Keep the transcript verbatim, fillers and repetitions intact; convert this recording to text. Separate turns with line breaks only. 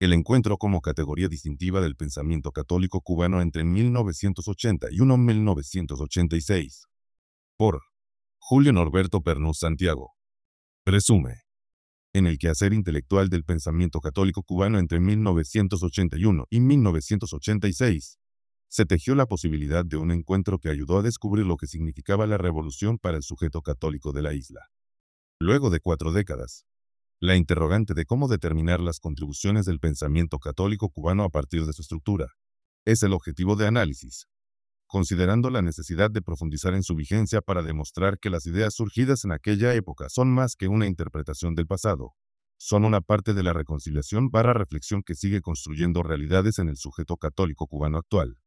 El encuentro como categoría distintiva del pensamiento católico cubano entre mil novecientos ochenta y uno y mil novecientos ochenta y seis. Por Julio Norberto Pernús Santiago. Resume. En el quehacer intelectual del pensamiento católico cubano entre mil novecientos ochenta y uno y mil novecientos ochenta y seis, se tejió la posibilidad de un encuentro que ayudó a descubrir lo que significaba la revolución para el sujeto católico de la isla. Luego de cuatro décadas, la interrogante de cómo determinar las contribuciones del pensamiento católico cubano a partir de su estructura es el objetivo de análisis, considerando la necesidad de profundizar en su vigencia para demostrar que las ideas surgidas en aquella época son más que una interpretación del pasado, son una parte de la reconciliación barra reflexión que sigue construyendo realidades en el sujeto católico cubano actual.